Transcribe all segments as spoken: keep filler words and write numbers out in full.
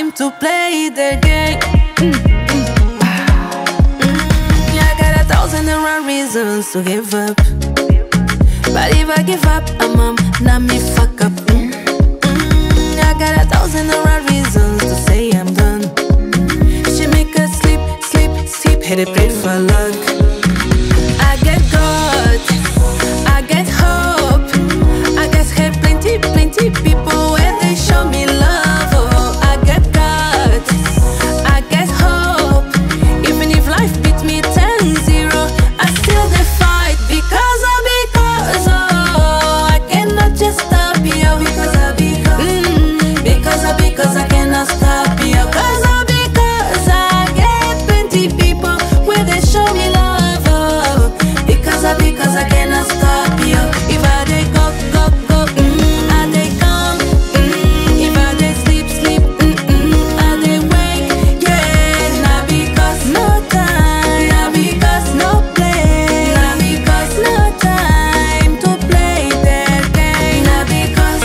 time to play the game. Mm, mm, mm, yeah, I got a thousand and one reasons to give up, but if I give up, I'm um, not me fuck up. Mm, mm, I got a thousand and one reasons to say I'm done. She make us sleep, sleep, sleep, had it prayed for luck. I get God, I get hope. I guess had plenty, plenty people where they show me love. Oh, I get God, I get hope. Even if life beats me ten zero, I still they fight because I because oh I cannot just stop you because I because mm, because I because I cannot stop you because I because I get plenty people where they show me love. Oh, because I because I cannot stop you. If I they go go go, mm, I they come. Mm, if I they sleep sleep, mm, mm, I they wake. Yeah, not because no time, not because no play, not because no time to play their game, not because.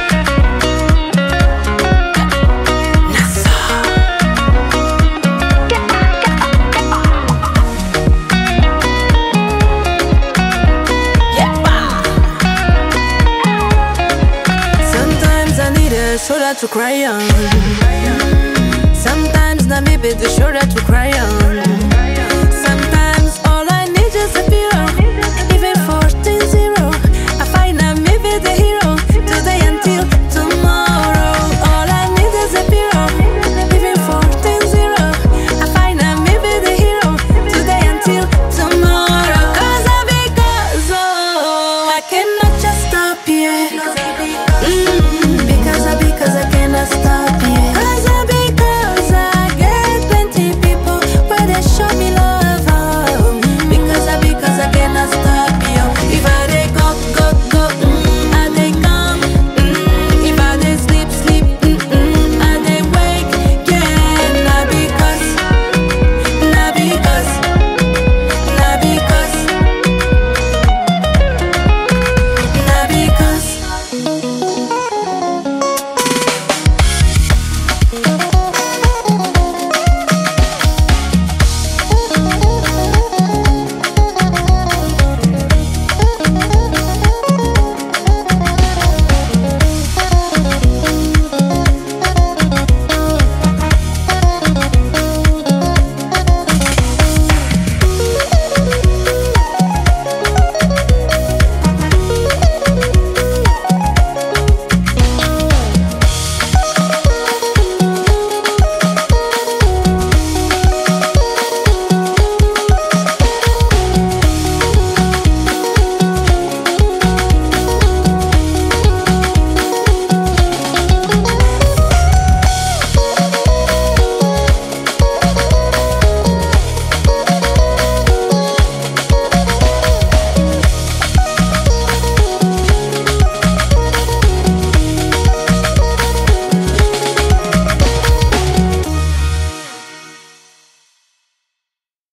Sometimes I need a shoulder to cry on. Sometimes not maybe the shoulder to